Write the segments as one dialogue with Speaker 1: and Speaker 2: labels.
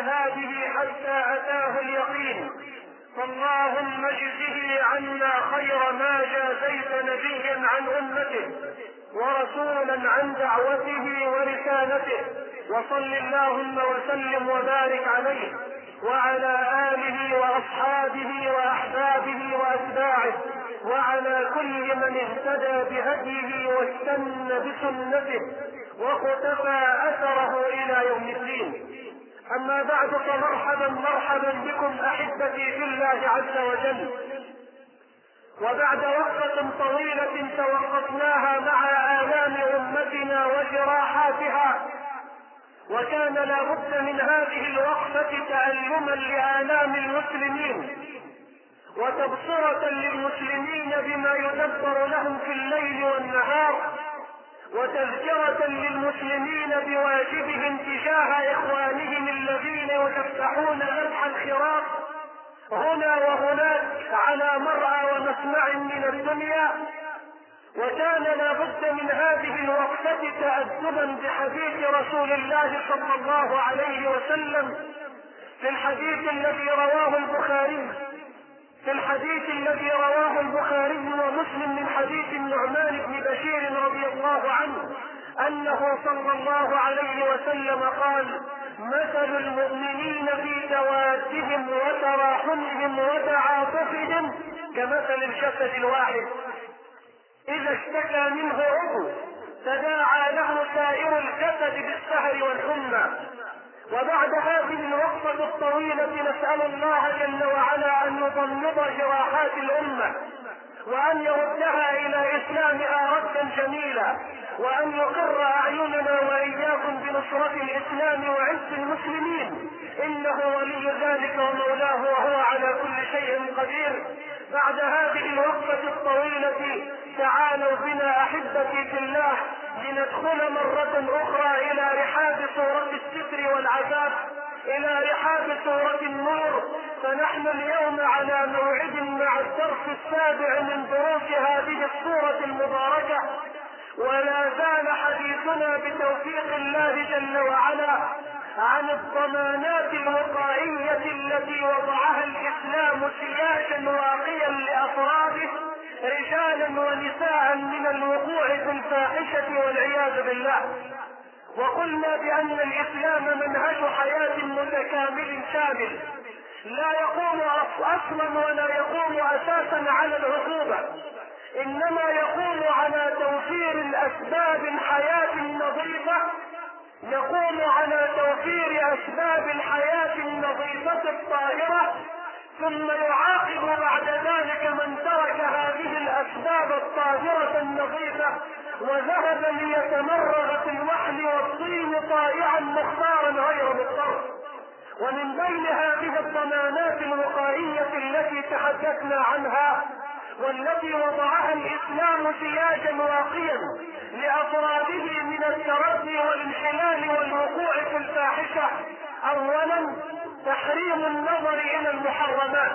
Speaker 1: هذه حتى أتاه اليقين، فاللهم اجزه عنا خير ما جازيت نبيا عن أمته ورسولا عن دعوته ورسالته، وصل اللهم وسلم وبارك عليه وعلى آله وأصحابه وأحبابه وأتباعه وعلى كل من اهتدى بهديه واستنى بسنته وقتفى أثره إلى يوم الدين. أما بعد، فمرحبا مرحبا بكم أحبتي في الله عز وجل. وبعد وقفة طويلة توقفناها مع آلام أمتنا وجراحاتها، وكان لا بد من هذه الوقفة تألما لآلام المسلمين وتبصرة للمسلمين بما يدبر لهم في الليل والنهار، وتذكرة للمسلمين بواجبهم تجاه إخوانهم الذين يفتحون فتح الخراق هنا وهناك على مرأى ومسمع من الدنيا. وكان لا بد من هذه الوقفة تأدبا بحديث رسول الله صلى الله عليه وسلم في الحديث الذي رواه البخاري ومسلم من حديث النعمان بن بشير رضي الله عنه أنه صلى الله عليه وسلم قال: مثل المؤمنين في توادهم وتراحمهم وتعاطفهم كمثل الجسد الواحد إذا اشتكى منه عضو تداعى له سائر الجسد بالسهر والحمى. وبعد هذه الوقفة الطويلة نسأل الله جل وعلا أن يضمد جراحات الأمة وأن يردها إلى إسلامها ردا جميلا، وأن يقر أعيننا وإياكم بنصرة الإسلام وعز المسلمين، إنه ولي ذلك ومولاه وهو على كل شيء قدير. بعد هذه الوقفة الطويلة تعالوا بنا أحبتي في الله لندخل مرة أخرى إلى رحاب سورة الستر والعذاب، إلى رحاب سورة النور. فنحن اليوم على موعد مع الدرس السابع من دروس هذه السورة المباركة، ولا زال حديثنا بتوفيق الله جل وعلا عن الضمانات الوقائية التي وضعها الإسلام سياجا واقيا لأفراده رجالا ونساء من الوقوع في الفاحشة والعياذ بالله. وقلنا بأن الإسلام منهج حياة متكامل شامل لا يقوم أصلا ولا يقوم أساسا على العقوبة، إنما يقوم على توفير الأسباب الحياة النظيفة، يقوم على توفير أسباب الحياة النظيفة الطاهرة، ثم يعاقب بعد ذلك من ترك هذه الأسباب الطاهرة النظيفة وذهب ليتمرغ في الوحل والطين طائعا مختارا غير مضطر. ومن بين هذه الضمانات الوقائية التي تحدثنا عنها والتي وضعها الإسلام سياجا واقيا لأفراده من التردي والانحلال والوقوع في الفاحشة: أولا تحريم النظر إلى المحرمات،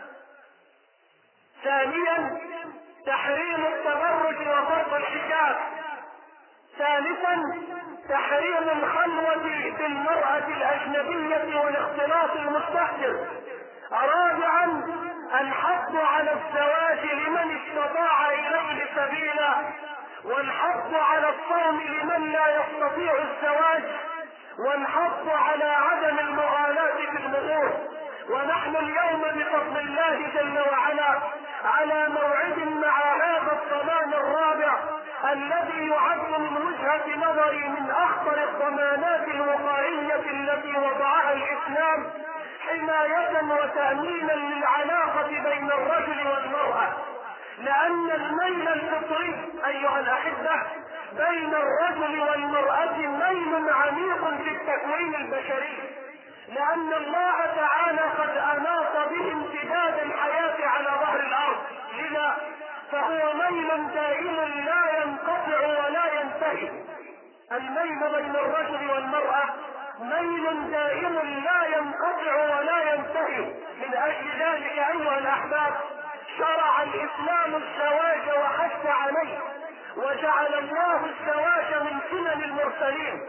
Speaker 1: ثانيا تحريم التبرج وفرض الحجاب، ثالثا تحريم الخلوة بالمرأة الأجنبية والاختلاط المستحدث، رابعا الحث على الزواج لمن استطاع إليه سبيلا، والحث على الصوم لمن لا يستطيع الزواج، والحث على عدم المغالاة في الأمور. ونحن اليوم بفضل الله جل وعلا على موعد مع هذا الضمان الرابع الذي يعد من وجهة نظري من أخطر الضمانات الوقائية التي وضعها الإسلام حماية وتأمينا للعلاقة بين الرجل والمرأة، لأن الميل الفطري أيها الأحبة بين الرجل والمرأة ميل عميق في التكوين البشري، لأن الله تعالى قد أناط به امتداد الحياة على ظهر الأرض، لذا فهو ميل دائم لا ينقطع ولا ينتهي. الميل بين الرجل والمرأة ميل دائم لا ينقطع ولا ينتهي. من أجل ذلك أيها الأحباب شرع الإسلام الزواج وحث عليه، وجعل الله الزواج من سنن المرسلين،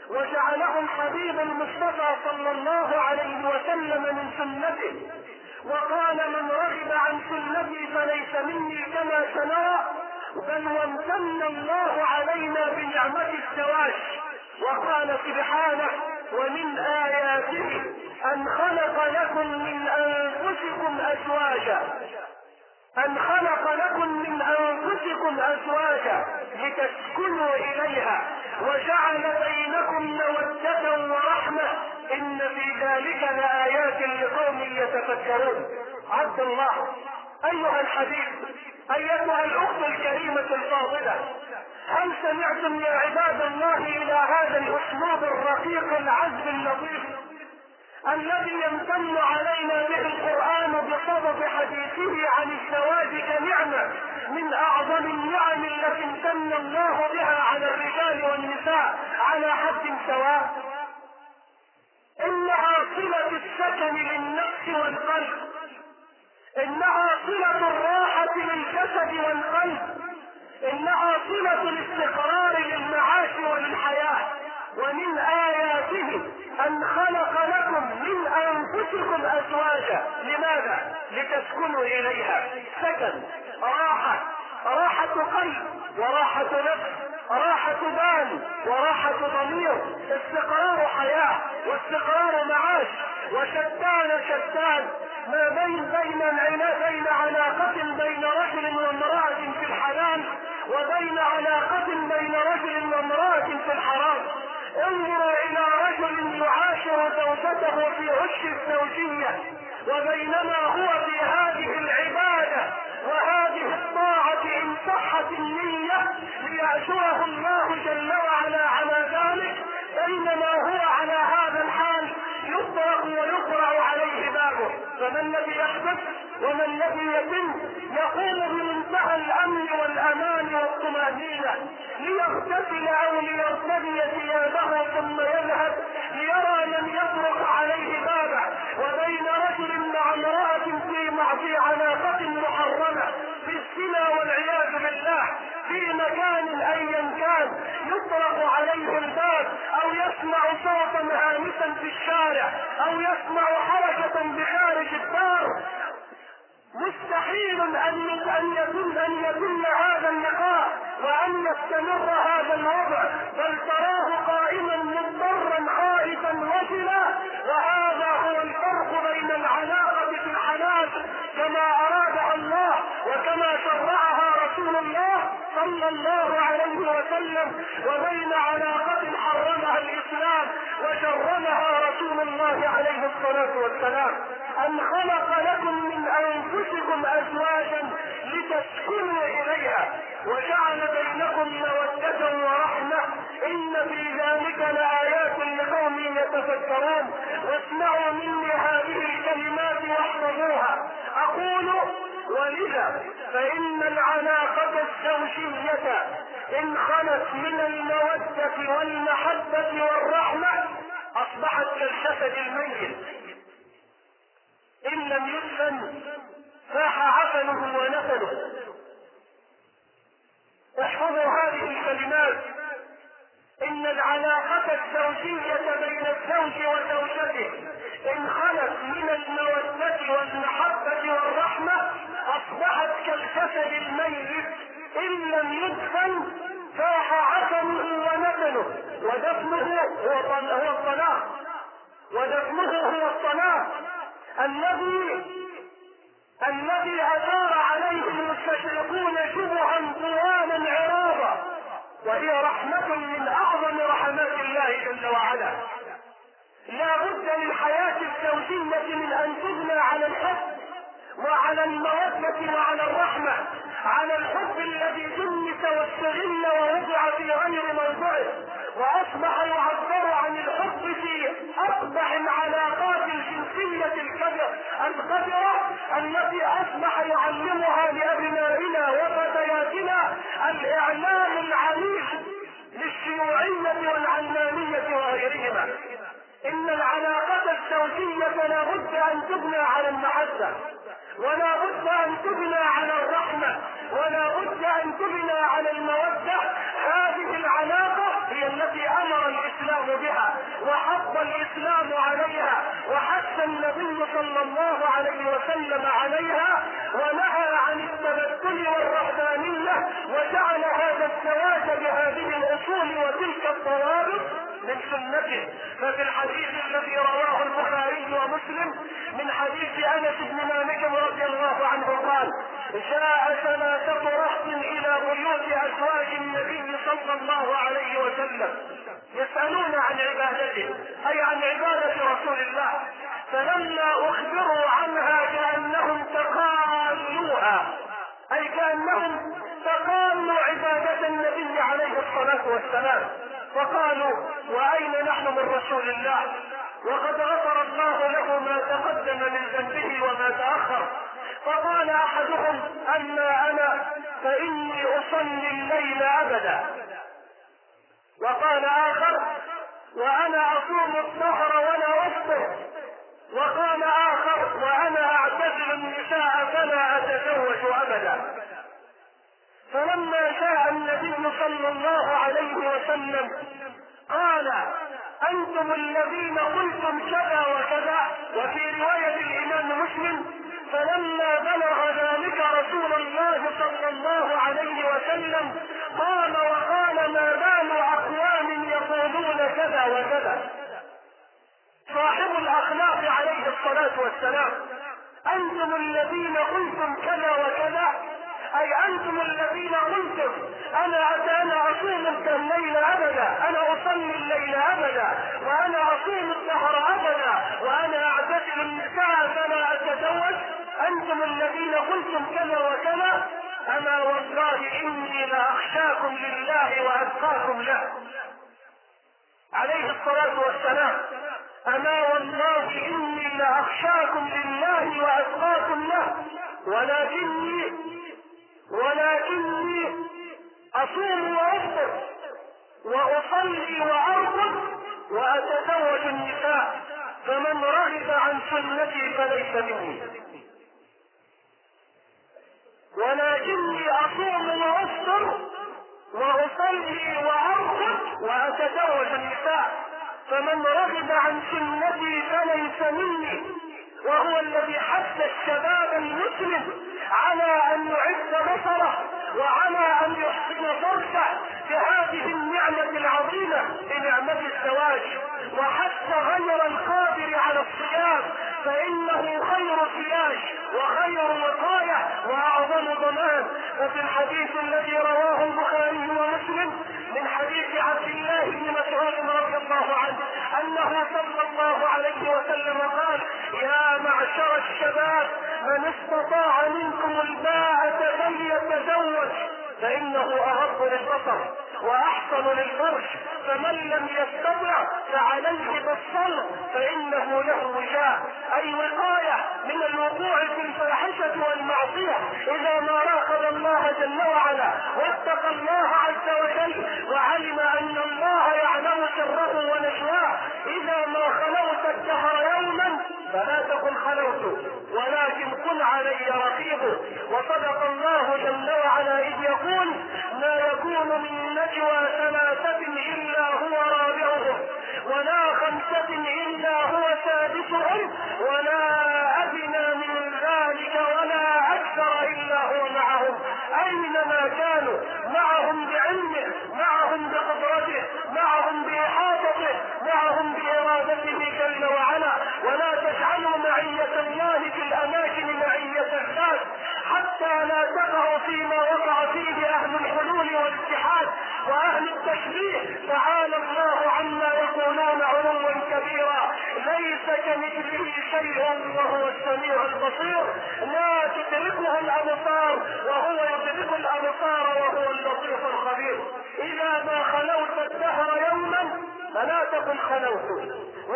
Speaker 1: وجعله الحبيب المصطفى صلى الله عليه وسلم من سنته، وقال من رغب عن سنتي فليس مني كما سنرى، بل وامتن الله علينا بنعمة الزواج. وقال سبحانه ومن آياته أن خلق لكم من أنفسكم أزواجا، أن خلق لكم من أنفسكم أزواجا لتسكنوا إليها وجعل بينكم مودة ورحمة إن في ذلك لآيات لقوم يتفكرون. عبد الله أيها الحبيب، أيتها الأخت الكريمة الفاضلة، هل سمعتم يا عباد الله إلى هذا الأسلوب الرقيق العذب اللطيف الذي يمتن علينا به القرآن بسبب حديثه عن الزواج كنعمة من أعظم النعم التي امتن الله بها على الرجال والنساء على حد سواء؟ إنها صلة السكن للنفس والقلب، إنها صلة الراحة للجسد والقلب، إنها صلة الاستقرار للمعاش وللحياة. ومن آياته أن خلق لكم من أنفسكم أزواجا. لماذا؟ لتسكنوا إليها. سكن، راحة، راحة قلب وراحة نفس، راحة بال وراحة ضمير، استقرار حياة واستقرار معاش. وشتان ما بين علاقة بين رجل وامرأة في الحلال وبين علاقة بين رجل وامرأة في الحرام. انظروا إلى رجل يعاشر زوجته في عش الزوجية، وبينما هو في هذه العبادة وهذه الطاعة إن صحت النية ليأجره الله جل وعلا على ذلك، بينما هو على هذا الحال يطرق ويقرع عليه بابه. فما الذي يحدث وما الذي يتم؟ يقوم بمنتهى الأمن والأمان والطمأنينة ليغتسل أو ليرتدي ثيابه ثم يذهب ليرى من يطرق عليه بابه، وبين رجل مع امرأة في علاقة محرمة في الزنا والعياذ بالله في مكان أيا كان يطرق عليه الباب أو يسمع صوتا هامسا في الشارع أو يسمع حركة بخارج الدار. مستحيل أن يتم هذا اللقاء وأن يستمر هذا الوضع، بل تراه قائما مضطرا خائفا وجلا. وهذا هو الفرق بين العلاقة في الحلال كما أرادها الله وكما شرعها رسول الله صلى الله عليه وسلم وبين علاقة حرمها الإسلام وشرعها رسول الله عليه الصلاة والسلام. أن خلق لكم من أنفسكم أزواجا لتسكنوا إليها وجعل بينكم مودة ورحمة إن في ذلك لآيات لقوم يتفكرون. واسمعوا مني هذه الكلمات واحفظوها. أقول ولذا فإن العلاقة الزوجية إن خلت من المودة والمحبة والرحمة أصبحت كالجسد الميت إن لم يدفن فاح عفنه ونفنه. احفظوا هذه الكلمات. إن العلاقة الزوجية بين الزوج وزوجته إن خلت من المودة والمحبة والرحمة أصبحت كالجسد الميت إن لم يدفن فاح عفنه ونفنه. ودفنه هو الطلاق، ودفنه هو الطلاق الذي أثار عليه المستشرقون شبها طوالا عراضا، وهي رحمة من أعظم رحمات الله جل وعلا. لا بد للحياة الزوجية من أن تبنى على الحب وعلى المودة وعلى الرحمة، على الحب الذي جنس واستغل ووضع في غير موضعه، وأصبح يعبر عن الحب في أقبح العلاقات الجنسية القذرة التي أصبح يعلمها لأبنائنا وفتياتنا الإعلام العنيف للشيوعية والعلمانية وغيرهما. إن العلاقة الزوجية لا بد أن تبنى على المحبة، ولا بد أن تبنى على الرحمة، ولا بد أن تبنى على المودة. هذه العلاقة هي التي امر الاسلام بها وحض الاسلام عليها وحث النبي صلى الله عليه وسلم عليها، ونهى عن التبتل والرهبانية، وجعل هذا الزواج بهذه الاصول وتلك الضوابط من سنته. ففي الحديث الذي رواه البخاري ومسلم من حديث انس بن مالك رضي الله عنه قال: جاء 3 رهط الى بيوت ازواج النبي صلى الله عليه وسلم يسألون عن عبادته، اي عن عبادة رسول الله، فلما اخبروا عنها كأنهم تقالوها، اي كأنهم تقالوا عبادة النبي عليه الصلاة والسلام، فقالوا: واين نحن من رسول الله وقد غفر الله له ما تقدم من ذنبه وما تأخر؟ فقال احدهم: اما انا فاني اصلي الليل ابدا. وقال اخر: وانا اصوم الظهر ولا افطر. وقال اخر: وانا اعتزل النساء فلا اتزوج ابدا. فلما جاء النبي صلى الله عليه وسلم قال: انتم الذين قلتم كذا وكذا. وفي رواية الامام مسلم: فلما بلغ ذلك رسول الله صلى الله عليه وسلم قام وقال: ما بال اقوام يقولون كذا وكذا. صاحب الاخلاق عليه الصلاة والسلام: انتم الذين قلتم كذا وكذا، اي انتم الذين قلتم انا اصوم الليل ابدا، انا اصلي الليل ابدا، وانا اصوم الدهر ابدا، وانا اعتزل النساء فلا اتزوج. انتم الذين قلتم كذا وكذا. اما والله اني لاخشاكم لله واتقاكم له عليه الصلاة والسلام. اما والله اني لاخشاكم لله واتقاكم له، ولكني اصوم وافطر واصلي وارقد واتزوج النساء، فمن رغب عن سنتي فليس مني. ولكني اصوم وافطر واصلي وارقد واتزوج النساء، فمن رغب عن سنتي فليس مني. وهو الذي حث الشباب المسلم على ان يعد بصره وعلى ان يحسن فرجه بهذه النعمة العظيمة بنعمة الزواج، وحث غير القادر على الصيام، فانه خير صياش وخير وقاية واعظم ضمان. وفي الحديث الذي رواه البخاري ومسلم من حديث عبد الله بن مسعود رضي الله عنه انه صلى الله عليه وسلم قال: يا معشر الشباب من استطاع منكم الباءة فليتزوج، فانه اغض للبصر واحسن للفرج، فمن لم يستطع فعليه بالصلاه فانه له وجاء، اي وقايه من الوقوع في الفاحشه والمعصيه اذا ما راقب الله جل وعلا واتقى الله عز وجل وعلم ان الله يعلم سره ونجواه. اذا ما خلوت الدهر يوما فلا تقل خلوت، ولكن قل علي رقيب. وصدق الله جل وعلا اذ يقول: ما يكون من نجوى 3 الا هو رابعهم ولا 5 الا هو سادسهم ولا ادنى من ذلك ولا اكثر الا هو معهم اينما كانوا، معهم بعلمه، معهم بقدرته، معهم باحاطته، معهم بارادته جل وعلا. ولا تجعلوا معية الله في الاماكن معية الذات حتى لا تقعوا فيما وقع فيه اهل الحلول والاتحاد واهل التشبيه. تعالى الله عما يقولون علوا كبيرا. ليس كمثله شيء وهو السميع البصير. لا تدركه الابصار وهو يدرك الابصار وهو اللطيف الخبير. اذا ما خلوت الدهر يوما فلا تقل خلوت،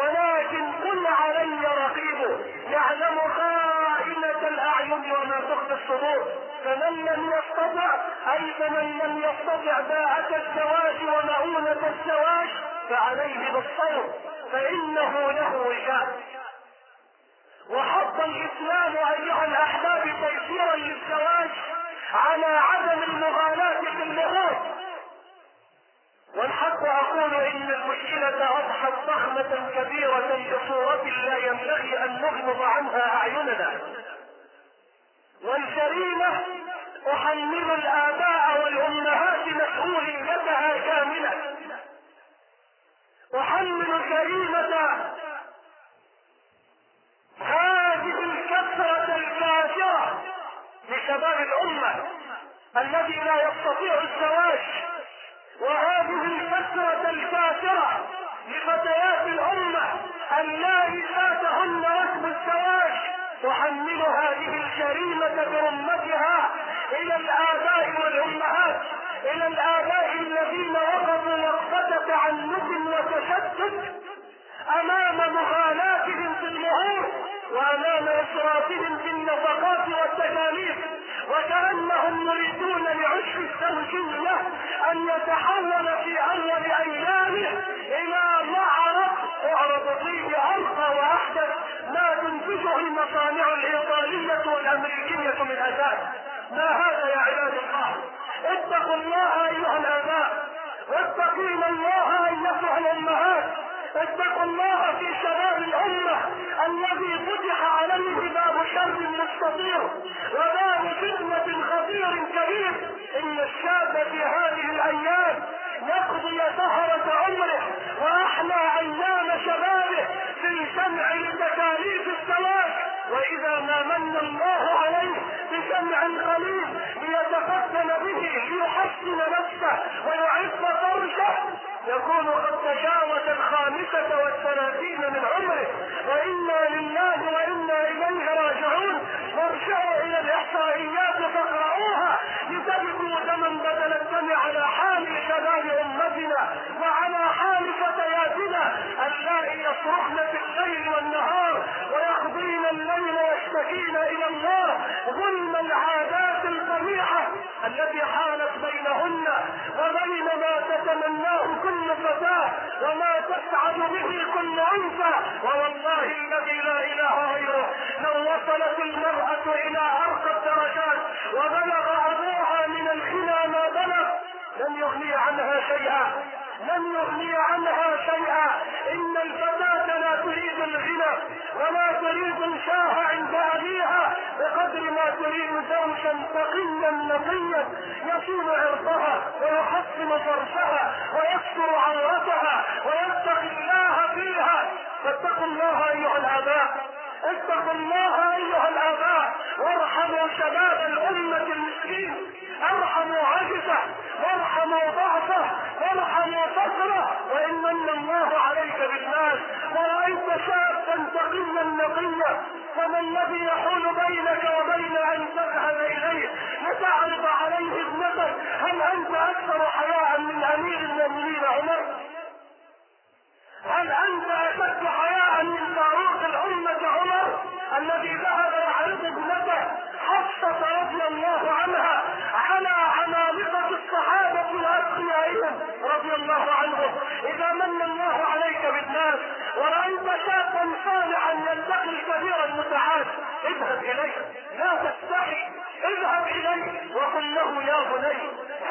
Speaker 1: ولكن قل علي رقيب يعلم خائنة الاعين وما تخفي الصدور. فمن لم يستطع، اي فمن لم يستطع باءة الزواج ومعونة الزواج فعليه بالصوم فانه له وجاء. وحط الاسلام ايها الاحباب تيسيرا للزواج على عدم المغالاة في المهور، والحق أقول إن المشكلة أضحت ضخمة كبيرة بصورة لا ينبغي أن نغمض عنها أعيننا. والجريمة أحمل الآباء والأمهات مسؤوليتها كاملة. أحمل جريمة هذه الكثرة الكافرة لشباب الأمة الذي لا يستطيع الزواج، وهذه الكثرة الكافرة لفتيات الأمة اللائي فاتهن ركب الزواج. تحمل هذه الجريمة برمتها إلى الآباء والأمهات، إلى الآباء الذين وقفوا وقفة تعنت وتشتت أمام مغالاتهم في المهور وأمام إسرافهم في النفقات والتكاليف، وكأنهم يريدون لعشق الزوجية أن يتحول في أول أيامه إلى معرض أعرض فيه أرقى وأحدث ما تنتجه المصانع الإيطالية والأمريكية من أساس. ما هذا يا عباد الله؟ اتقوا الله أيها الآباء، واتقين الله أيتها الأمهات، اتقوا الله في شباب الأمة الذي فتح عليه باب شر مستطير وباب فتنة خطير كبير. إن الشاب في هذه الأيام يقضي سهرة عمره وأحلى أيام شبابه في سمع لتكاليف الزواج، وإذا ما من الله عليه بسمع قليل ليتفتن به ليحسن نفسه ويعف فرجه يكون قد تجاوز 35 من عمره. وإنا لله وإنا إليه راجعون. وارجعوا إلى الإحصائيات فاقرؤوها لتبقوا دما بدل الدم على حال شباب أمتنا وعلى حال فتياتنا اللائي يصرخن في الليل والنهار ويقضين الليل يشتكين إلى الله ظلم العادات القبيحة التي حالت بينهن وبين ما تتمناه كل فتاة وما تسعد به كل أنثى. ووالله الذي لا إله غيره لو وصلت المرأة إلى أرقى الدرجات وبلغ أبوها من الغنى ما بلغ لن يغني عنها شيئا، لن يغني عنها شيئا. إن الفتاة لا تريد الغنى ولا تريد الشاه عند أبيها بقدر ما تريد زوجا تقيا نقيا يصون عرضها ويحصن فرجها ويستر عورتها ويتقي الله فيها. فاتقوا الله أيها الآباء، اتقوا الله أيها الآباء، وارحموا شباب الأمة المسكين، ارحموا عجزه وارحموا ضعفه وارحموا فقره. وإن من الله عليك بالناس ورأيت شابا تقيا نقيا فما الذي يحول بينك وبين أن تذهب إليه لتعرض عليه ابنتك؟ هل أنت أكثر حياء من أمير المؤمنين عمر؟ هل أنت أشد حياء من فاروق الأمة عمر الذي ذهب يعرض ابنته حفصة رضي الله عنها على عمالقة الصحابة وأتقيائهم رضي الله عنهم؟ إذا من الله عليك بالناس ورأيت شابا صالحا يلتقي الكبير المتعال اذهب إليه، لا تستحي، اذهب إليه وقل له يا بني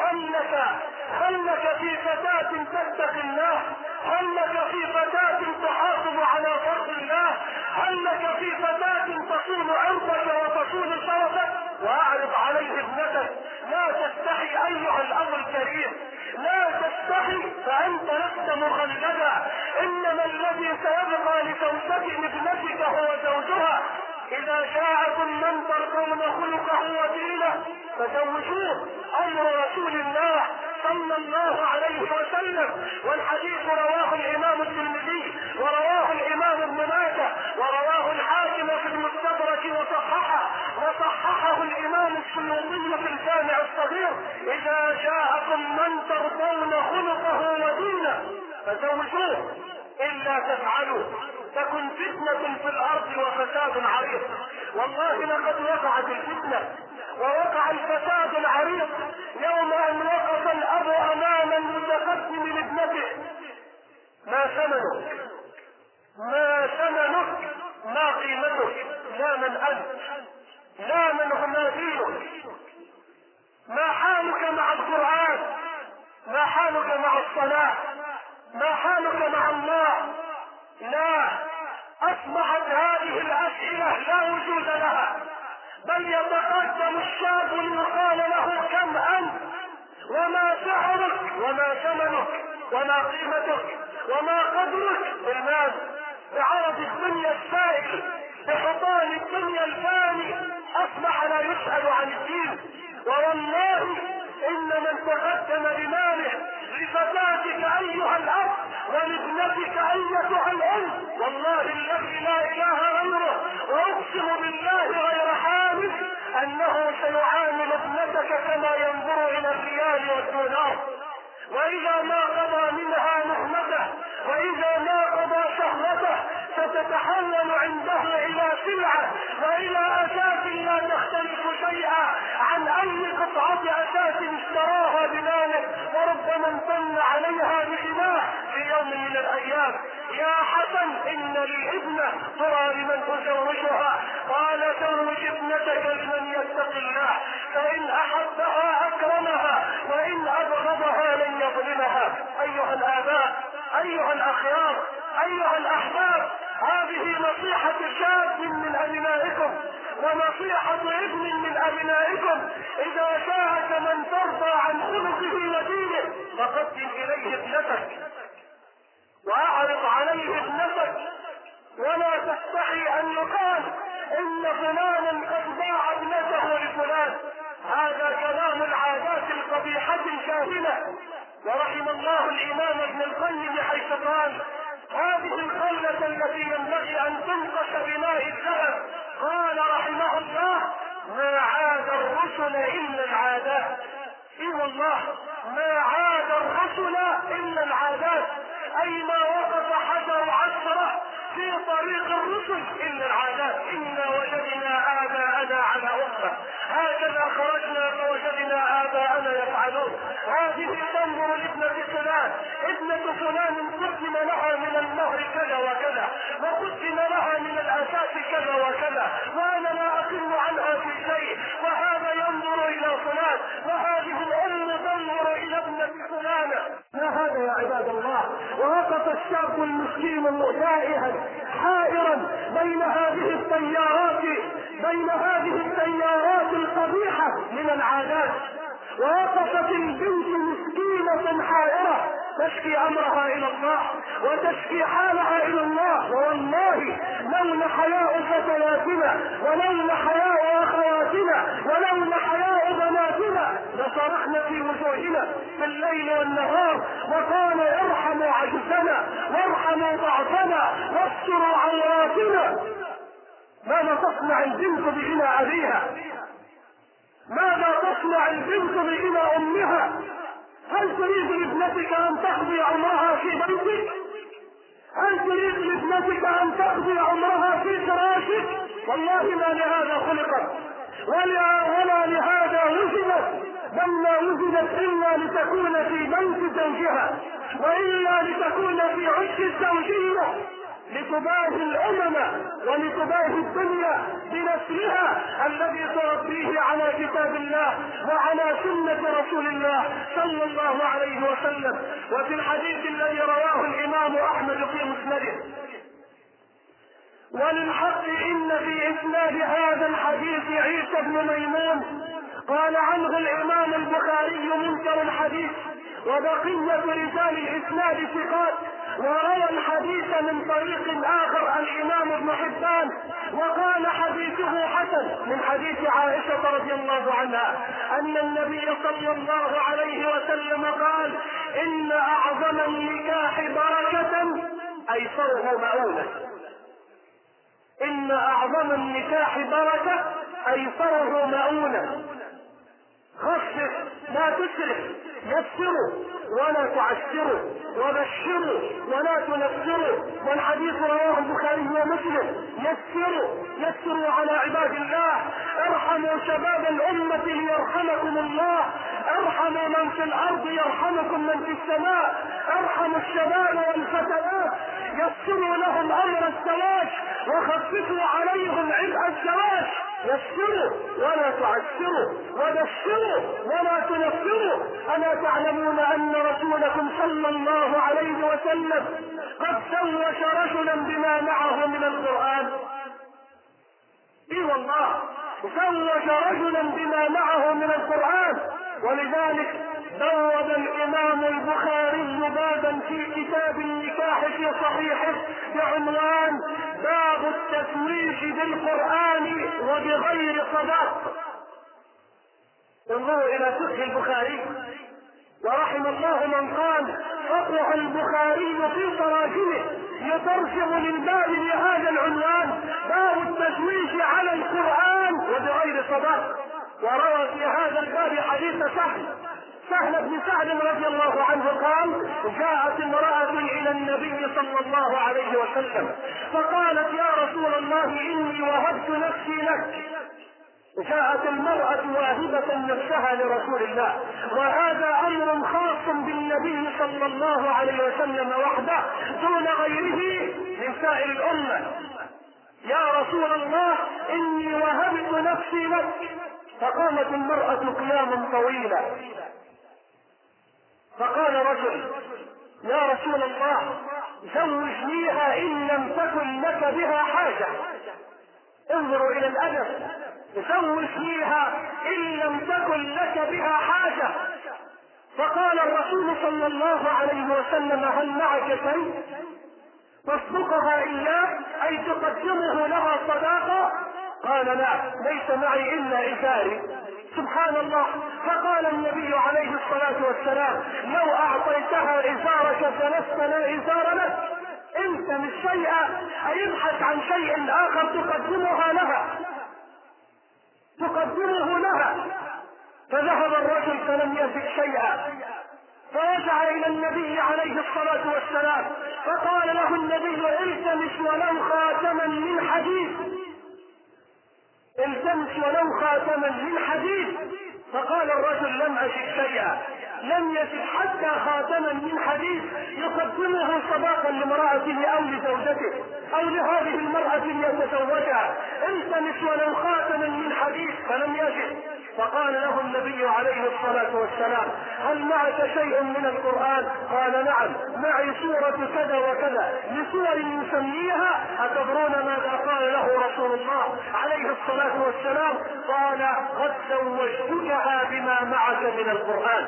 Speaker 1: هل لك في فتاة تتقي الله؟ هل لك في فتاة تحافظ على فرض الله؟ هل لك في فتاة تصون عرضك وتصون شرفك؟ واعرض عليه ابنتك. لا تستحي ايها الاب الكريم، لا تستحي، فانت لست مخلدا. انما الذي سيبقى لزوجة ابنتك هو زوجها. اذا جاءكم من ترضون خلقه ودينه فزوجوه، امر رسول الله صلى الله عليه وسلم. والحديث رواه الامام الترمذي ورواه الامام ابن ماجه ورواه الحاكم في المستدرك وصححه الامام السيوطي في الجامع الصغير. اذا جاءكم من ترضون خلقه ودينه فزوجوه، الا تفعلوا تكن فتنة في الارض وفساد عريض. والله لقد وقعت الفتنة ووقع الفساد العريض يوم ان وقف الاب امام المتقدم لابنته. ما ثمنك؟ ما ثمنك؟ ما قيمتك؟ لا من انت، لا من هما دينك. ما حالك مع القرآن؟ ما حالك حالك مع الصلاة؟ ما حالك مع الله؟ لا، اصبحت هذه الاسئلة لا وجود لها، بل يتقدم الشاب ليقال له كم انت، وما سعرك، وما ثمنك، وما قيمتك، وما قدرك بالمال، بعرض الدنيا السائل، بحطام الدنيا الفاني. اصبح لا يسأل عن الدين. والله ان من تقدم بماله لفتاتك ايها الاب ولابنتك ايتها الام، والله الذي لا اله غيره، واقسم بالله غير حامل انه سيعامل ابنتك كما ينظر الى الريال والدولار. واذا ما قضى منها نهمته، واذا ما قضى شهوته، ستتحول عنده الى سلعه والى اساس لا تختلف شيئا عن اي قطعه اساس اشتراها بماله، وربما امتن عليها بغناه في يوم من الايام. يا حسن ان لي ابنه ترى لمن تزوجها؟ قال زوج ابنتك لمن يتق الله، فان احبها اكرمها وان ابغضها لن يظلمها. ايها الاباء، ايها الاخيار، ايها الاحباب، هذه نصيحة شاب من ابنائكم ونصيحة ابن من ابنائكم. اذا جاءك من ترضى عن خلقه ودينه فقدم اليه ابنتك واعرض عليه ابنتك، ولا تستحي ان يقال ان فلانا قد باع ابنته لفلان. هذا كلام العادات القبيحة الكاهنة. ورحم الله الامام ابن القيم حيث قال هذه القولة التي ينبغي ان تنقش بماء الذهب، قال رحمه الله ما عاد الرسل الا العادات. اي والله ما عاد الرسل الا العادات، اي ما وقف حجر عثرة في طريق الرسل الا العادات. انا وجدنا اباءنا على امه، هكذا خرجنا فوجدنا اباءنا يفعلون. هذه تنظر لابنة فلان، ابنة فلان قدم لها من المهر كذا وكذا، وقدم لها من الاساس كذا وكذا، وانا لا اقل عنها في شيء، وهذا ينظر الى فلان، وهذه الام تنظر الى ابنة فلانة. ما هذا يا عباد الله؟ ووقف الشاب المسكين تائها حائرا بين هذه التيارات القبيحة من العادات. ووقفت البنت مسكينة حائرة تشكي امرها الى الله وتشكي حالها الى الله. والله لولا حياء فتياتنا، ولولا حياء اخواتنا، ولولا حياء بناتنا لصرخنا في وجوهنا في الليل والنهار وقال ارحموا عجزنا وارحموا ضعفنا واستروا عوراتنا. ماذا تصنع البنت بغنى ابيها؟ ماذا تصنع البنت بغنى امها؟ هل تريد لابنتك ان تقضي عمرها في بيتك؟ هل تريد لابنتك ان تقضي عمرها في فراشك؟ والله ما لهذا خلقت ولا لهذا وجدت، بل ما وجدت الا لتكون في بيت زوجها، والا لتكون في عش الزوجيه، لتباهي الامم ولتباهي الدنيا بنسلها الذي تربيه على كتاب الله وعلى سنة رسول الله صلى الله عليه وسلم. وفي الحديث الذي رواه الامام احمد في مسنده: وللحق ان في اسناد هذا الحديث عيسى بن ميمون، قال عنه الامام البخاري منكر الحديث، وبقية رجال الاسناد ثقات. وروى الحديث من طريق اخر الامام ابن حبان وقال حديثه حسن من حديث عائشة رضي الله عنها ان النبي صلى الله عليه وسلم قال: ان اعظم النكاح بركة ايسره مؤونة. ان اعظم النكاح بركة ايسره مؤونة. خفف لا تسرف، يسروا ولا تعسروا، وبشروا ولا تنفروا. والحديث رواه البخاري ومسلم. يسروا على عباد الله، ارحموا شباب الامة ليرحمكم الله، ارحموا من في الارض يرحمكم من في السماء، ارحموا الشباب والفتيات، يسروا لهم امر الزواج وخففوا عليهم عبء الزواج. يسروا ولا تعسروا، وبشروا ولا تنفروا. ألا تعلمون أن رسولكم صلى الله عليه وسلم قد زوج رجلا بما معه من القرآن؟ اي والله، زوج رجلا بما معه من القرآن. ولذلك بوب الإمام البخاري بابا في كتاب النكاح في صحيحه بعنوان باب التزويج بالقرآن وبغير صداق. انظروا إلى فقه البخاري، ورحم الله من قال فقه البخاري في تراجمه يترجم للباب بهذا العنوان باب التزويج على القرآن وبغير صداق. وروى في هذا الباب حديث سهل بن سعد رضي الله عنه قال جاءت امرأة إلى النبي صلى الله عليه وسلم فقالت يا رسول الله إني وهبت نفسي لك. جاءت المرأة واهبة نفسها لرسول الله، وهذا أمر خاص بالنبي صلى الله عليه وسلم وحده دون غيره من سائر الأمة. يا رسول الله إني وهبت نفسي لك. فقامت المرأة قياما طويلا، فقال رجل يا رسول الله زوجنيها إن لم تكن لك بها حاجة. انظروا إلى الأدب، زوجنيها إن لم تكن لك بها حاجة. فقال الرسول صلى الله عليه وسلم هل معك شيء تصدقها إياه أي تقدمه لها صداقة؟ قال لا، ليس معي إلا إزاري. سبحان الله. فقال النبي عليه الصلاة والسلام لو أعطيتها إزارك فلست لا إزار لك. انت من الشيء أي ابحث عن شيء آخر تقدمه لها. فذهب الرجل فلم يجد شيئا، فرجع إلى النبي عليه الصلاة والسلام فقال له النبي التمس ولو خاتما من حديد، التمس ولو خاتما من حديد. فقال الرجل لم أجد شيئا، لم يجد حتى خاتما من حديد يقدمه صداقا لامرأته أو لزوجته أو لهذه المرأة ليتزوجها. التمس ولو خاتما من حديد فلم يجد. فقال له النبي عليه الصلاة والسلام هل معك شيء من القرآن؟ قال نعم، معي سورة كذا وكذا لسور يسميها. أتدرون ماذا قال له رسول الله عليه الصلاة والسلام؟ قال قد زوجتكها بما معك من القرآن.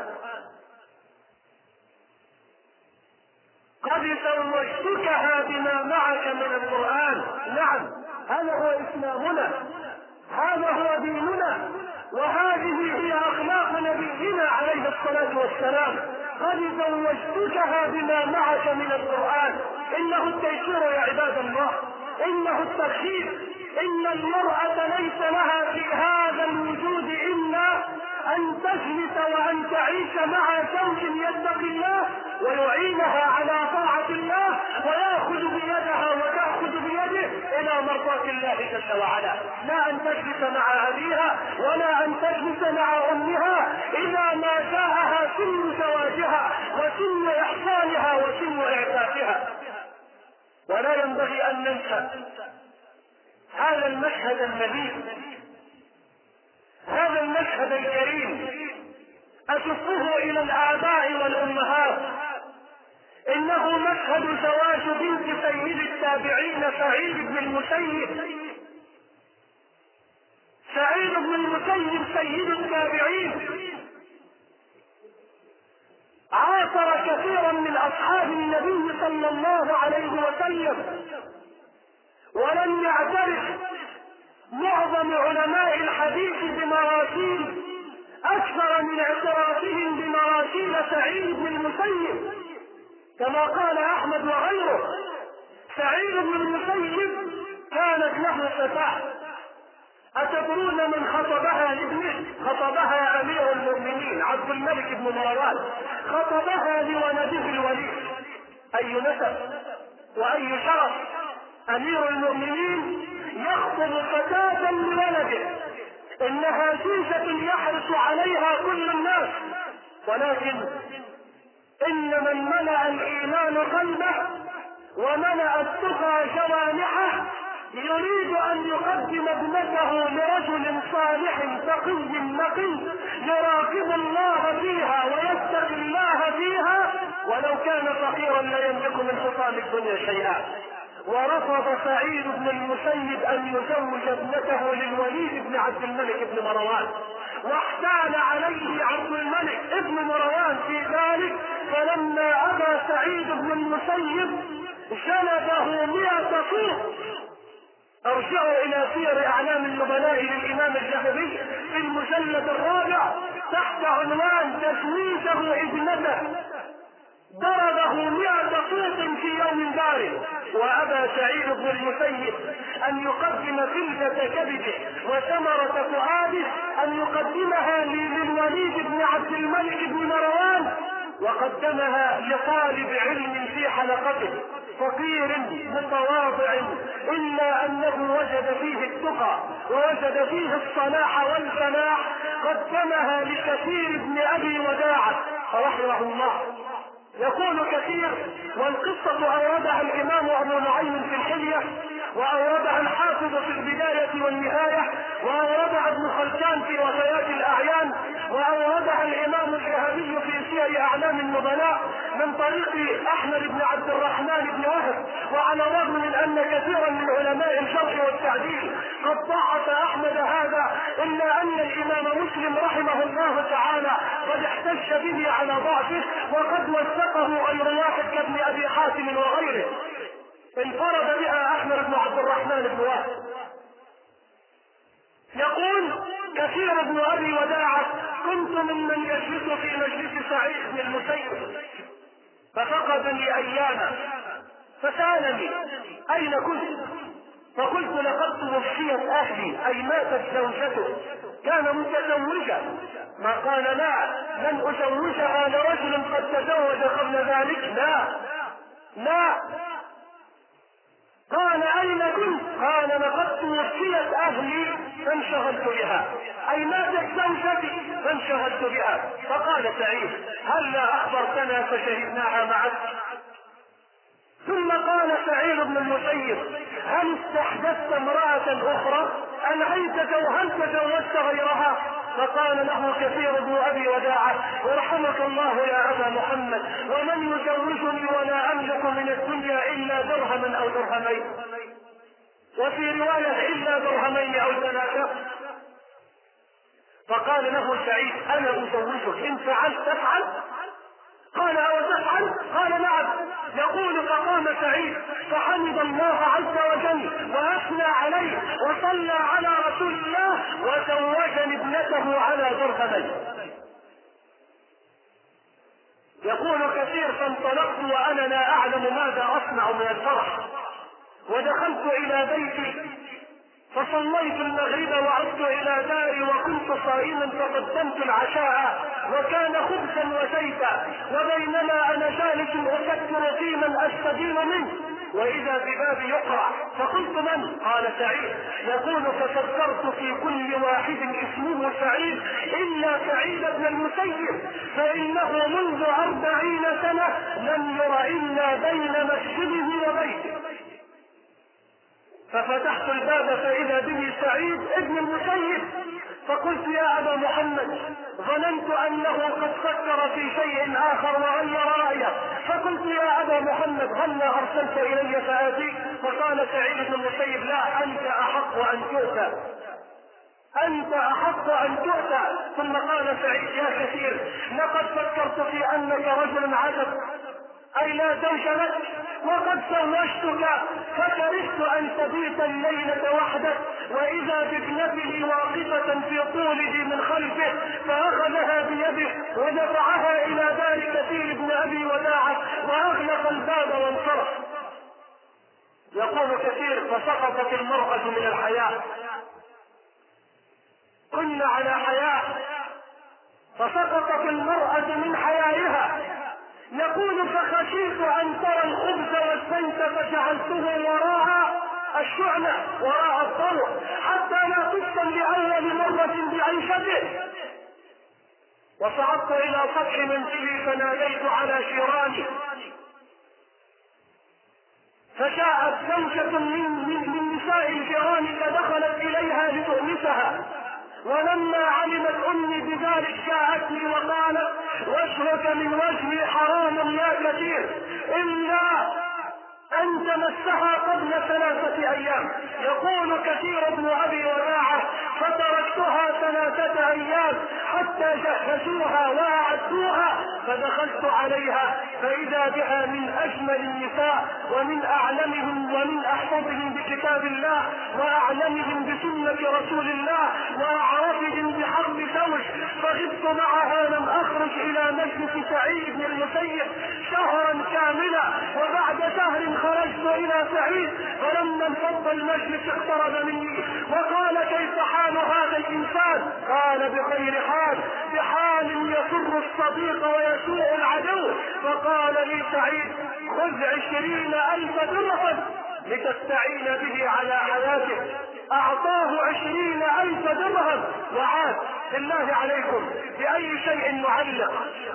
Speaker 1: قد زوجتكها بما معك من القرآن. نعم، هذا هو إسلامنا، هذا هو ديننا، وهذه هي أخلاق نبينا عليه الصلاة والسلام. قد زوجتكها بما معك من القرآن. إنه التيسير يا عباد الله، إنه الترحيب. إن المرأة ليس لها في هذا الوجود إلا أن تجلس وأن تعيش مع زوج يتقي الله ويعينها على طاعة الله ويأخذ بيدها وتأخذ بيده إلى مرضاة الله جل وعلا. لا أن تجلس مع أبيها ولا أن تجلس مع أمها إذا ما جاءها سن زواجها وسن إحسانها وسن إعفافها. ولا ينبغي أن ننسى هذا المشهد النبيل، هذا المشهد الكريم أشفه إلى الآباء والأمهات. إنه مشهد زواج بنت سيد التابعين سعيد بن المسيب. سعيد بن المسيب سيد التابعين، عاصر كثيرا من أصحاب النبي صلى الله عليه وسلم، ولم يعترف معظم علماء الحديث بمراسيل أكثر من اعترافهم بمراسيل سعيد بن المسيب، كما قال أحمد وغيره. سعيد بن المسيب كانت له فتاة، أتدرون من خطبها لابنه؟ خطبها أمير المؤمنين عبد الملك بن مروان، خطبها لولده الوليد. أي نسب وأي شرف! أمير المؤمنين يخطب فتاة لولده، إنها زوجة يحرص عليها كل الناس، ولكن إن من ملأ الإيمان قلبه وملأ التقى جوانحه يريد أن يقدم ابنته لرجل صالح تقي نقي يراقب الله فيها ويتقي الله فيها، ولو كان فقيرا لا يملك من حطام الدنيا شيئا. ورفض سعيد بن المسيب ان يزوج ابنته للوليد بن عبد الملك بن مروان، واحتال عليه عبد الملك ابن مروان في ذلك، فلما ابى سعيد بن المسيب جلده 100 طوق. ارجعوا الى سير اعلام النبلاء للامام الذهبي في المجلد الرابع تحت عنوان تزويجه ابنته، ضربه 100 طوق في يوم بارد. وابى سعيد بن المسيب ان يقدم فلذة كبده وثمرة فؤاده ان يقدمها للوليد بن عبد الملك بن مروان، وقدمها لطالب علم في حلقته فقير متواضع، الا انه وجد فيه التقى ووجد فيه الصلاح والفلاح، قدمها لكثير بن ابي وداعة رحمه الله. يقول كثير، والقصة اوردها الامام ابو نعيم في الحلية، واوردها الحافظ في البداية والنهاية، واوردها ابن خلكان في وفيات الاعيان، واوردها الامام الذهبي في سير اعلام النبلاء من طريق احمد بن عبد الرحمن بن وهب. وعلى الرغم من ان كثيرا من علماء الجرح والتعديل قد ضعف احمد هذا، الا ان الامام مسلم رحمه الله تعالى قد احتج به على ضعفه، وقد وثقه غير واحد كابن ابي حاتم وغيره. انفرد بها احمد بن عبد الرحمن بن وهب. يقول كثير بن ابي وداعة: كنت ممن يجلس في مجلس سعيد بن المسيب ففقدني اياما، فسالني اين كنت؟ فقلت: لقد توفيت اهلي، اي ماتت زوجته، كان متزوجا. ما قال: لا، لن ازوجها لرجل قد تزوج قبل ذلك، لا. قال: اين كنت؟ قال: لقد توفيت اهلي فانشغلت بها، اي ماتت زوجتي فانشغلت بها. فقال سعيد: هلا اخبرتنا فشهدناها معك؟ ثم قال سعيد بن المسيب: هل استحدثت امرأة اخرى؟ هل تزوجت غيرها؟ فقال له كثير بن ابي وداعة: ارحمك الله يا ابا محمد، ومن يزوجني ولا املك من الدنيا الا درهما او درهمين، وفي رواية الا درهمين او 3. فقال له سعيد: انا ازوجك، ان فعلت تفعل. قال: او تفعل؟ قال: نعم. يقول: فقام سعيد فحمد الله عز وجل واثنى عليه وصلى على رسول الله وزوجني ابنته على درهمين. يقول كثير: فانطلقت وانا لا اعلم ماذا اصنع من الفرح، ودخلت الى بيتي فصليت المغرب وعدت الى داري وكنت صائما، فقدمت العشاء وكان خبزا وزيتا، وبينما انا جالس افكر في من استدين منه واذا ببابي يقرع، فقلت: من؟ قال: سعيد. يقول: ففكرت في كل واحد اسمه سعيد الا سعيد بن المسيب، فانه منذ 40 سنة لم ير الا بين مسجده وبيته. ففتحت الباب فاذا به سعيد ابن المسيب، فقلت: يا ابا محمد، ظننت انه قد فكر في شيء اخر وغير رايه، فقلت: يا ابا محمد، هلا ارسلت الي فاتيك؟ فقال سعيد بن المسيب: لا، انت احق ان تؤتى، انت احق ان تؤتى. ثم قال سعيد: يا كثير، لقد فكرت في انك رجل عجب، اي لا زوج لك، وقد زوجتك فكرهت ان تبيت الليلة وحدك، واذا بابنته واقفة في طوله من خلفه، فاخذها بيده ودفعها الى دار كثير بن ابي وداعة واغلق الباب وانصرف. يقول كثير: فسقطت المرأة من الحياة، كنا على حياة، فسقطت المرأة من حيائها. يقول: فخشيت ان ترى الخبز والزيت فجعلته وراء الشعلة، وراء الضوء، حتى لا تفتن لاول مرة بعيشته. وصعدت الى سطح منزلي فناديت على جيراني، فجاءت زوجة من نساء الجيران فدخلت تمسها. ولما علمت امي بذلك جاءتني وقالت: وجهك من وجهي حرام يا كثير الا ان تمسها قبل 3 ايام. يقول كثير بن ابي وداعه: فتركتها 3 ايام حتى جهزوها واعدوها، فدخلت عليها فاذا بها من اجمل النساء ومن اعلمهم ومن احفظهم بكتاب الله واعلمهم بسنه رسول الله واعرفهم بحرب زوج. فغبت معها لم اخرج الى مجلس سعيد بن المسيب شهرا كاملا، وبعد شهر خرجت الى سعيد فلما انفض المجلس اقترب مني وقال: كيف حال هذا الانسان؟ قال: بخير حال، بحال يسر الصديق ويسوء العدو. فقال لي سعيد: خذ 20,000 درهم لتستعين به على حياتك. اعطاه 20,000 درهم وعاد. بالله عليكم بأي شيء نعلق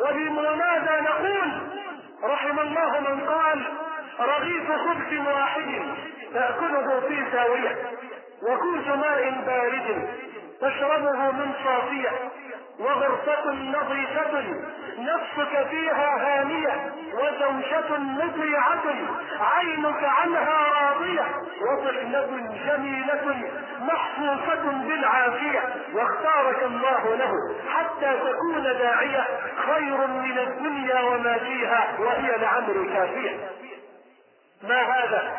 Speaker 1: وبماذا نقول؟ رحم الله من قال: رغيف خبز واحد تأكله في ساوية، وكوز ماء بارد تشربه من صافية، وغرفة نظيفة نفسك فيها هانية، وزوجة مطيعة عينك عنها راضية، وطحنة جميلة محفوفة بالعافية، واختارك الله له حتى تكون داعية، خير من الدنيا وما فيها وهي لعمر كافية. ما هذا؟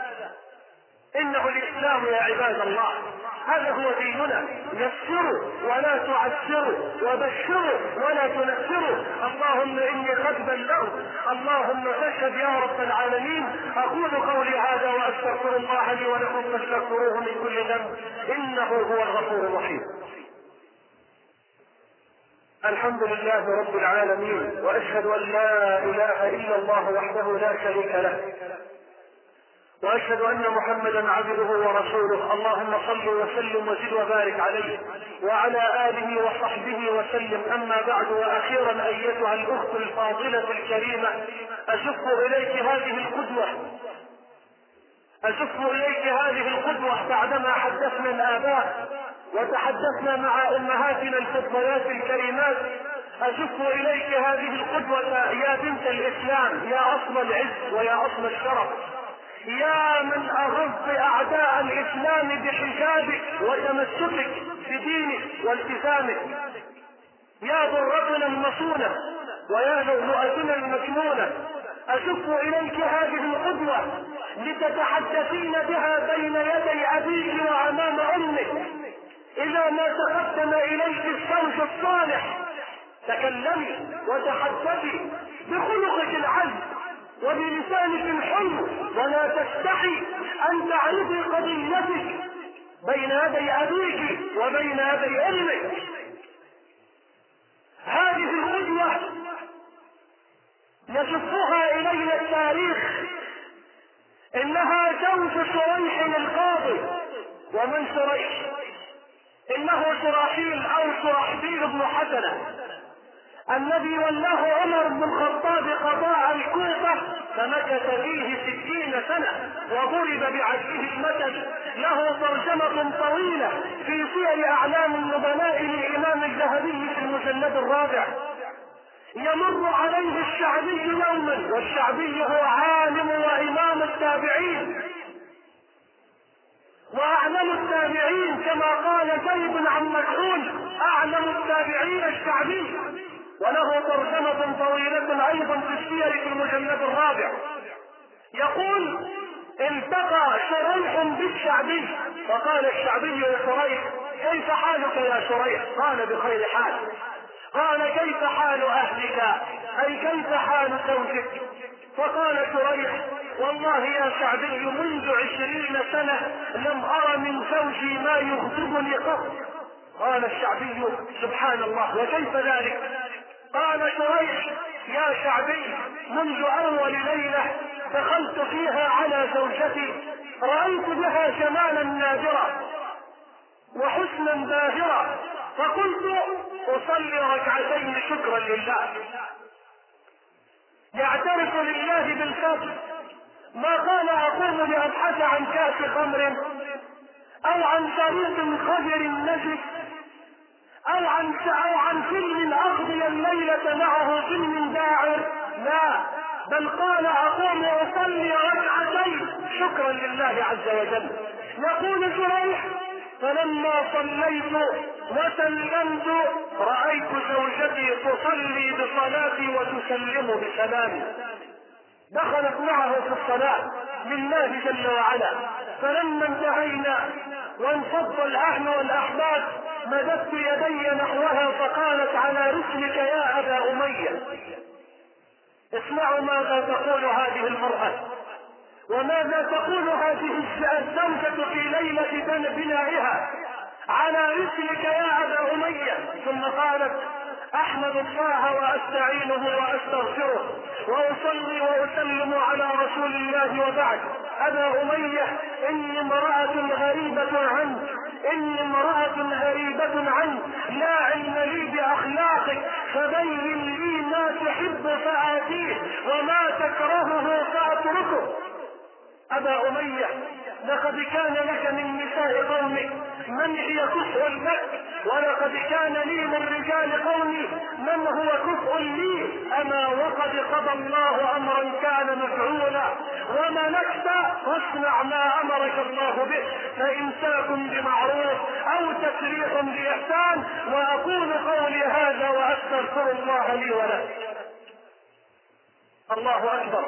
Speaker 1: انه الاسلام يا عباد الله، هذا هو ديننا. يسروا ولا تعسروا، وبشروا ولا تنفروا. اللهم اني قد بلغت، اللهم فاشهد يا رب العالمين. اقول قولي هذا واستغفر الله لي ولكم فاستغفروه من كل ذنب انه هو الغفور الرحيم. الحمد لله رب العالمين، واشهد ان لا اله الا الله وحده لا شريك له، واشهد ان محمدا عبده ورسوله. اللهم صل وسلم وزد وبارك عليه وعلى اله وصحبه وسلم. اما بعد، واخيرا ايتها الاخت الفاضله الكريمه، اشف اليك هذه القدوه بعدما حدثنا الاباء وتحدثنا مع امهاتنا الفضليات الكريمات. اشف اليك هذه القدوه يا بنت الاسلام، يا اصل العز ويا اصل الشرف، يا من اغض اعداء الاسلام بحجابك وتمسكك بدينك والتزامك، يا ضرتنا المصونة ويا لؤلؤتنا المكنونة. اشف اليك هذه القدوة لتتحدثين بها بين يدي ابيك وامام امك. اذا ما تقدم اليك الزوج الصالح تكلمي وتحدثي بخلقك العذب وبلسانك الحلو، ولا تستحي ان تعرضي قضيتك بين يدي ابيك وبين يدي امك. هذه القدوة يشفها الينا التاريخ. انها زوج شريح القاضي. ومن شريح؟ انه شراحيل او شرحبيل بن حسنة الذي ولاه عمر بن الخطاب قضاء الكوفة، فمكث فيه 60 سنة وضرب بعجله المثل. له ترجمة طويلة في سير اعلام النبلاء للامام الذهبي في المجلد الرابع. يمر عليه الشعبي يوما، والشعبي هو عالم وامام التابعين واعلم التابعين، كما قال زيد عن مكحول: اعلم التابعين الشعبي. وله ترجمة طويلة ايضا في السير في المجلد الرابع. يقول: التقى شريح بالشعبي فقال الشعبي لشريح: كيف حالك يا شريح؟ قال: بخير حال. قال: كيف حال اهلك؟ اي كيف حال زوجك؟ فقال شريح: والله يا شعبي منذ 20 سنة لم ارى من زوجي ما يغضبني قط. قال الشعبي: سبحان الله، وكيف ذلك؟ قال شريح: يا شعبي منذ اول ليلة دخلت فيها على زوجتي رأيت بها جمالا نادرا وحسنا باهرا، فقلت اصلي ركعتين شكرا لله. يعترف لله بالفضل، ما قال اقوم لابحث عن كاس خمر او او عن طريق خجر نجس او عن فيلم اقضي الليلة معه فيلم داعر، لا، بل قال اقوم اصلي ركعتين شكرا لله عز وجل. يقول شريح: فلما صليت وسلمت رأيت زوجتي تصلي بصلاتي وتسلم بسلامي، دخلت معه في الصلاة لله جل وعلا. فلما انتهينا وانفض الأهل والأحباب مددت يدي نحوها فقالت: على رسلك يا أبا أمية. اسمعوا ماذا تقول هذه المرأة وماذا تقول هذه الزوجة في ليلة بنائها: على رسلك يا أبا أمية. ثم قالت: أحمد الله وأستعينه وأستغفره وأصلي وأسلم على رسول الله وبعد. أبا أمية، إني امرأة غريبة عنك لا علم لي بأخلاقك، فبين لي ما تحب فآتيه وما تكرهه فأتركه. أبا أمية، لقد كان لك من نساء قومك من هي كفء لك، ولقد كان لي من رجال قومي من هو كفء لي، أما وقد قضى الله أمرا كان مفعولا وملكت فاصنع ما أمرك الله به، فإمساك بمعروف أو تسريح بإحسان. وأقول قولي هذا وأستغفر الله لي ولك. الله أكبر.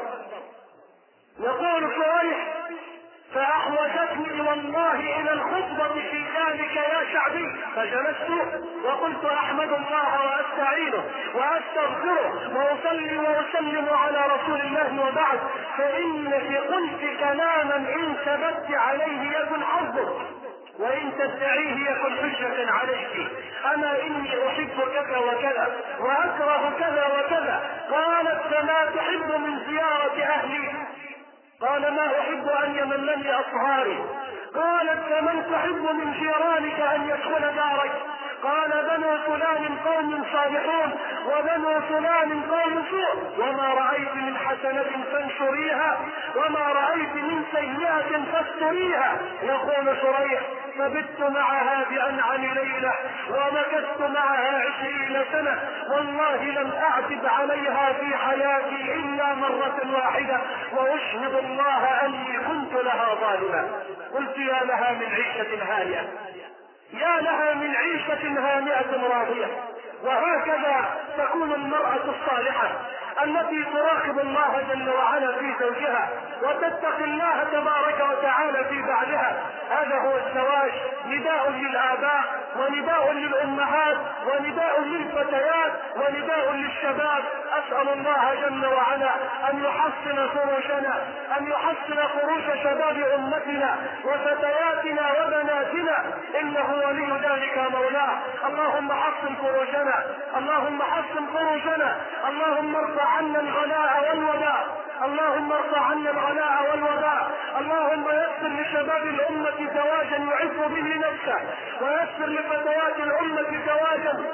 Speaker 1: يقول شريح: فأحوجتني والله إلى الخطبة في ذلك يا شعبي، فجلست وقلت: أحمد الله وأستعينه وأستغفره وأصلي وأسلم على رسول الله وبعد، فإنك قلت كلاما إن ثبت عليه يكن حظك وإن تدعيه يكن حجة عليك. أما إني أحب كذا وكذا وأكره كذا وكذا. قالت: فما تحب من زيارة أهلي؟ قال: ما أحب أن يملني أصهاري. قالت: فمن تحب من جيرانك أن يدخل دارك؟ قال: بنو فلان قوم صالحون وبنو فلان قوم سوء، وما رأيت من حسنة فانشريها وما رأيت من سيئة فاستريها. يقول شريح: فبت معها بأنعم ليلة ومكثت معها 20 سنة، والله لم أعتب عليها في حياتي إلا مرة واحدة، وأشهد الله أني كنت لها ظالما. قلت: يا لها من عيشة هانئة، يا لها من عيشة هانئة راضية. وهكذا تكون المرأة الصالحة التي تراقب الله جل وعلا في زوجها وتتقي الله تبارك وتعالى في بعلها. هذا هو الزواج، نداء للآباء ونداء للأمهات ونداء للفتيات ونداء للشباب. أسأل الله جل وعلا أن يحسن فروجنا، أن يحسن فروج شباب أمتنا وفتياتنا وبناتنا، إنه ولي ذلك مولاه. اللهم حسن فروجنا، اللهم حسن فروجنا، اللهم ارفع عنا الغلاء والوباء، اللهم ارفع عنا الغلاء والوباء. اللهم يسر لشباب الأمة زواجا يعف به نفسه، ويسر لفتيات الأمة زواجا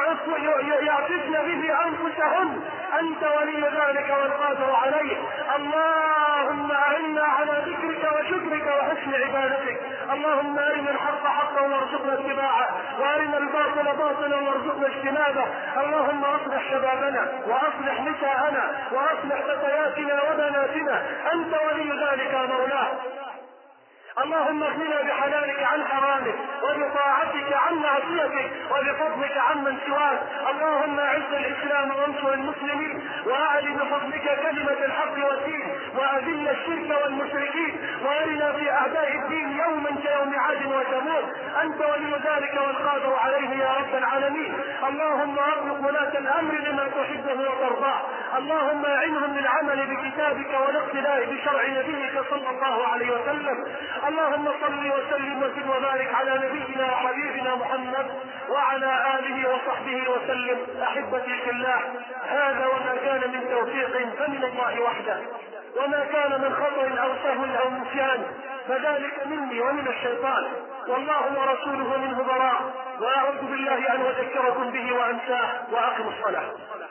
Speaker 1: يعففن به أنفسهن. أنت ولي ذلك والقادر عليه. اللهم أعنا على ذكرك وشكرك وحسن عبادتك. اللهم أرنا الحق حقا وارزقنا اتباعه، وأرنا الباطل باطلا وارزقنا اجتنابه. اللهم أصلح شبابنا وأصلح نساءنا وأصلح فتياتنا وبناتنا، أنت ولي ذلك مولاه. اللهم اغننا بحلالك عن حرامك وبطاعتك عن معصيتك وبفضلك عمن سواك. اللهم اعز الاسلام وانصر المسلمين، واعل بفضلك كلمة الحق والدين، واذل الشرك والمشركين، وارنا في اعداء الدين يوما كيوم عاد وثمود. انت ولي ذلك والقادر عليه يا رب العالمين. اللهم اطلق ولاة الامر لما تحبه وترضاه. اللهم اعنهم للعمل بكتابك والاقتداء بشرع نبيك صلى الله عليه وسلم. اللهم صل وسلم وزد وبارك على نبينا وحبيبنا محمد وعلى آله وصحبه وسلم. أحبتي في الله، هذا وما كان من توفيق فمن الله وحده، وما كان من خطأ أو سهو أو نسيان فذلك مني ومن الشيطان، والله ورسوله منه براء. وأعوذ بالله أن أذكركم به وأنساه. وأقم الصلاة.